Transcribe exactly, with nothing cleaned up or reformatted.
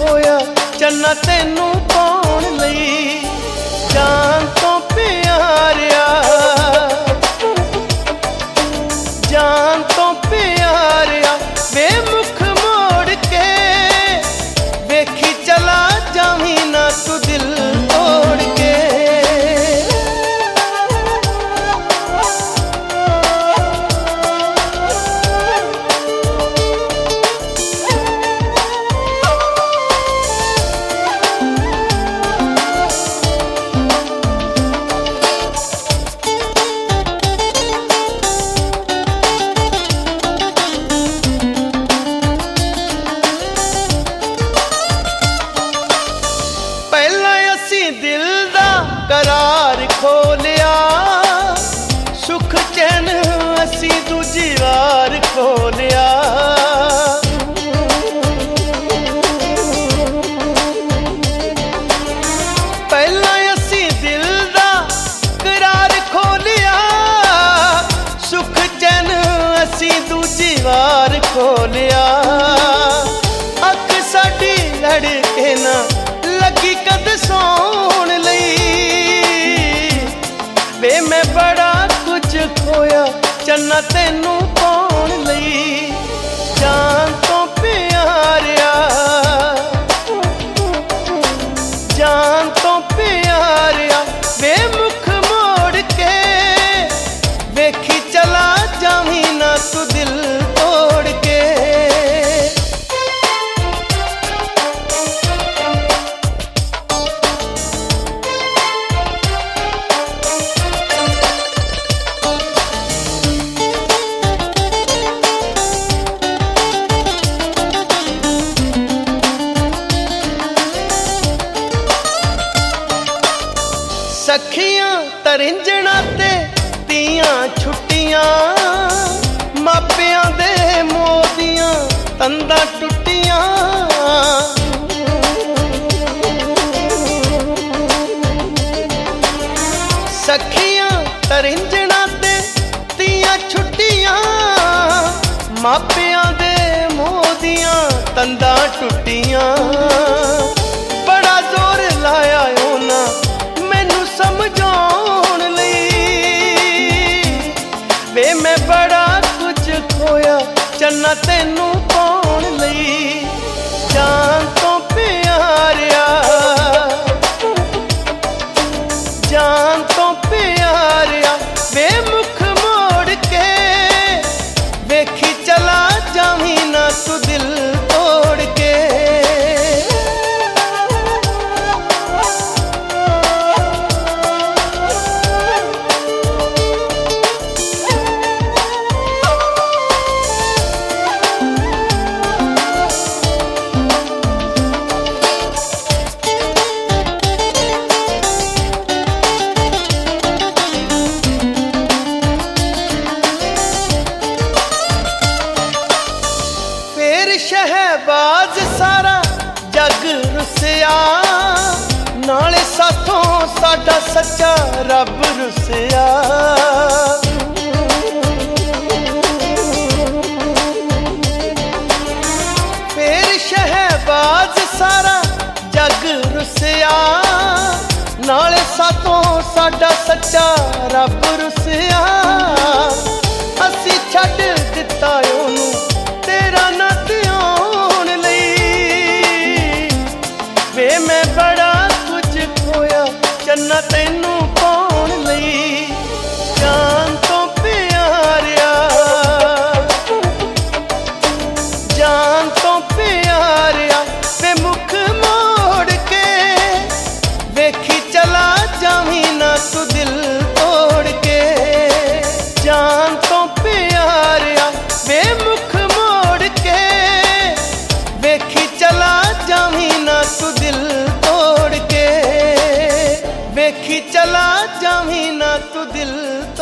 खोया चन्ना तेनू पाउण लई। जान तो प्यारिया जान तो प्यारिया वे मुख मोड़ के वेखी चला जावी ना तू दिल तोड़ के। दिल दा करार खोलिया सुख चैन असी दूजी वार खोलिया। पहला असी दिल दा करार खोलिया सुख चैन असी दूजी वार खोलिया। अख साडी लड़के ना लगी कद सौण लई वे मैं बड़ा कुछ खोया चन्ना तेनू पाउण लई। जान तो प्यारिया जान तो प्यारिया वे मुख मोड़ के वेखी चला जावी ना तू दिल तोड़ के। सखियां तरिंजणा ते तियां छुट्टियां मापियां दे मोदियां तंदा टुट्टियां। सखियां तरिंजणा ते तियां छुट्टियां मापियां दे मोदियां तंदा टुट्टियां। बड़ा जोर लाया ओना समझाउण लई वे मैं बड़ा कुछ खोया चन्ना तेनू पाउण लई। जान तो प्यारिया जान तो प्यारिया वे मुख मोड़ के वेखी चला जावी ना तू दिल तोड़ के। शहबाज सारा जग रुसिया नाले साथों साडा सच्चा रब रुसिया। फिर शहबाज सारा जग रुसिया नाले साथों साडा सच्चा रब रुसिया। असी छड्ड दिता ओनू तेरा ना ध्यान लई वे मैं बड़ा कुछ खोया चन्ना तेनू पाउण लई। जान तो प्यारिया जान तो प्यारिया वे मुख मोड़ के वेखी चला जावी ना तू दिल तोड़ के। जान तो प्यारिया वे मुख वेखी चला जावी ना तू दिल तोड़ के वेखी चला जावी ना तू दिल